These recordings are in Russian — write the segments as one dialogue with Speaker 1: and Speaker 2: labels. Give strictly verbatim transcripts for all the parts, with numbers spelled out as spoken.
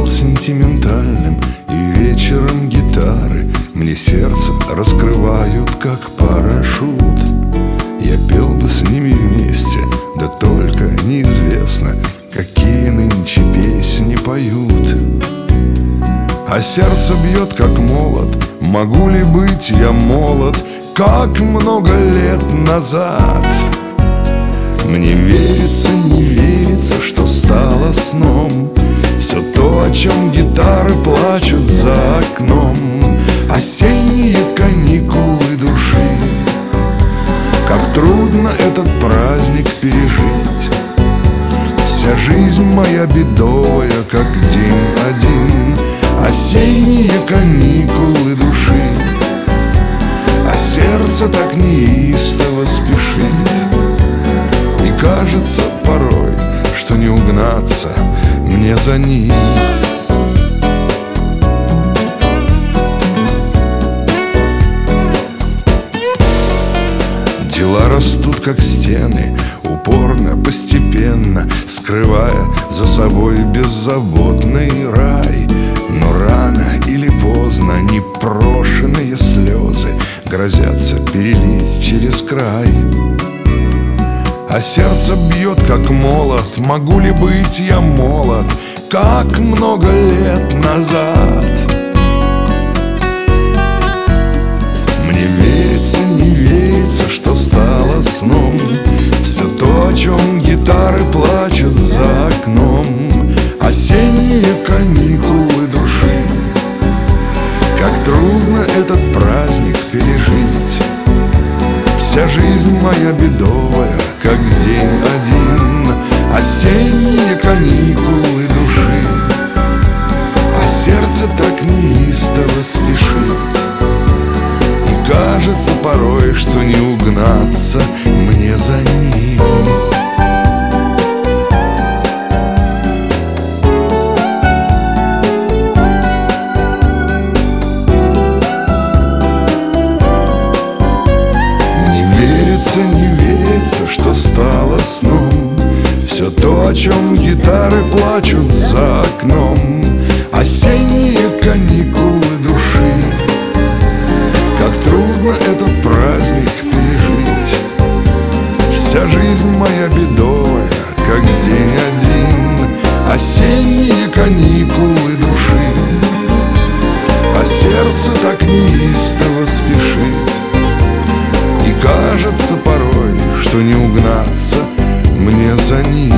Speaker 1: стал сентиментальным, и вечером гитары мне сердце раскрывают, как парашют. Я пел бы с ними вместе, да только неизвестно, какие нынче песни поют. А сердце бьет, как молот, могу ли быть я молод, как много лет назад? Мне верится, не верится, что стало сном все то, о чем гитары плачут за окном. Осенние каникулы души, как трудно этот праздник пережить. Вся жизнь моя бедовая, как день один. Осенние каникулы души, а сердце так неистово спешит. И кажется порой, что не угнаться мне за ним. Дела растут, как стены, упорно, постепенно, скрывая за собой беззаботный рай. Но рано или поздно непрошенные слезы грозятся перелить через край. А сердце бьет, как молот, могу ли быть я молод, как много лет назад? Мне верится, не верится, что стало сном все то, о чем гитары плачут за окном. Осенние каникулы души, как трудно этот праздник пережить. Вся жизнь моя бедовая, как день один. Осенние каникулы души, а сердце так неистово спешит. И кажется порой, что не угнаться мне за ним. Не верится, что стало сном все то, о чем гитары плачут за окном. Осенние каникулы души, как трудно этот праздник пережить. Вся жизнь моя бедовая, как день один. Осенние каникулы души, а сердце так неистово спешит. И кажется порой, что не угнаться мне за ним.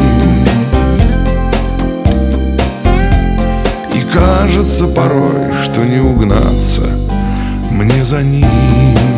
Speaker 1: И кажется порой, что не угнаться мне за ним.